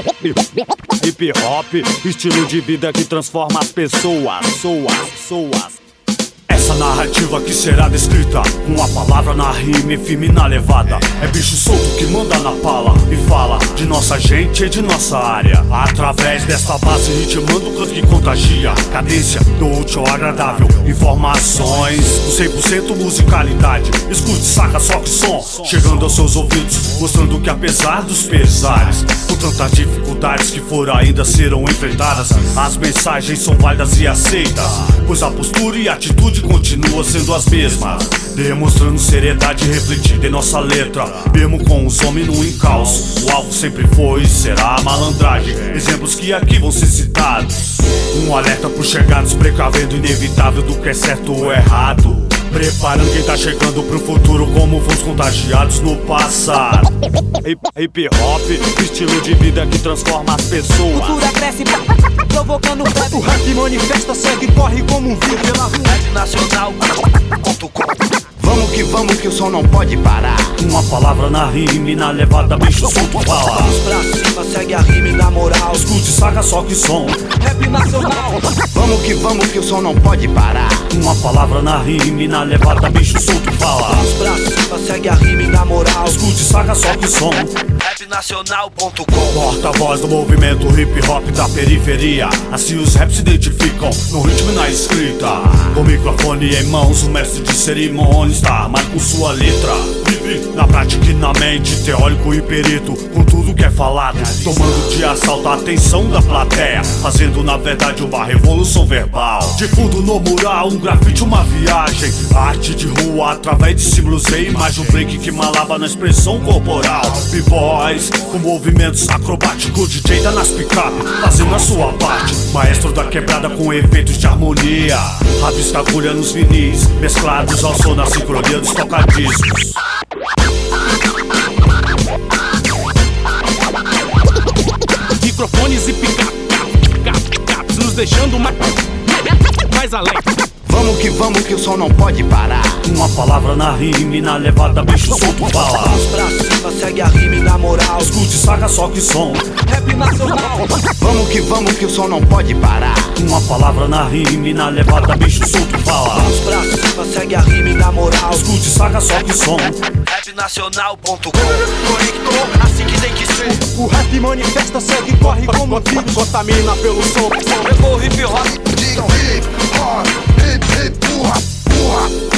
Hip hop, estilo de vida que transforma as pessoas. Essa narrativa que será descrita com a palavra na rima e firme na levada. É bicho solto que manda na pala e fala de nossa gente e de nossa área. Através desta base ritmando o canto que contagia. Cadência do útil ao agradável. Informações do 100% musicalidade. Escute, saca só que som chegando aos seus ouvidos, mostrando que apesar dos pesares, com tantas dificuldades que foram ainda serão enfrentadas, as mensagens são válidas e aceitas, pois a postura e a atitude continua sendo as mesmas, demonstrando seriedade refletida em nossa letra. Mesmo com os homens no encalço, o alvo sempre foi e será a malandragem. Exemplos que aqui vão ser citados. Um alerta pros chegados, precavendo o inevitável do que é certo ou errado, preparando quem tá chegando pro futuro como fomos contagiados no passado. Hip hop, estilo de vida que transforma as pessoas. Cultura cresce, provocando febre. O rap manifesta, segue, corre como um vírus pela rua. Rapnacional.com. Vamos que o som não pode parar. Uma palavra na rima e na levada, bicho solto fala. Vamos pra cima, segue a rima e na moral. Escute, saca só que som. Rap nacional. Vamos que o som não pode parar. Uma palavra na rima e na levada, bicho solto fala. Vamos pra cima, segue a rima e na moral. Escute, saca só que som. Rapnacional.com. Porta-voz do movimento hip hop da periferia. Assim os raps se identificam no ritmo e na escrita. Com o microfone em mãos, o mestre de cerimônia está armado com sua letra. Vive na prática e na mente, teórico e perito, com tudo que é falado, tomando de assalto a atenção da plateia, fazendo na verdade uma revolução verbal. De fundo no mural, um grafite, uma viagem, arte de rua através de símbolos e imagem. Um break que malava na expressão corporal. B-boys com movimentos acrobáticos, DJ tá nas picape, fazendo a sua parte. Maestro da quebrada com efeitos de harmonia, rabisca agulha nos vinis, mesclados ao som da sincronia dos tocadiscos. Microfones e picaps nos deixando mais além. Vamos que o som não pode parar. Uma palavra na rima e na levada, bicho solto fala. Vamos pra cima, segue a rima e na moral. Escute, saca só que som. Rap nacional. Vamos que o som não pode parar. Uma palavra na rima e na levada, bicho solto fala. Vamos pra cima, segue a rima e na moral. Escute, saca só que som. Rapnacional.com. Conectou, assim que tem que ser. O rap manifesta, segue, corre como um vírus. Contamina pelo som. Levou hip hop. Hip hop, hip hip, porra.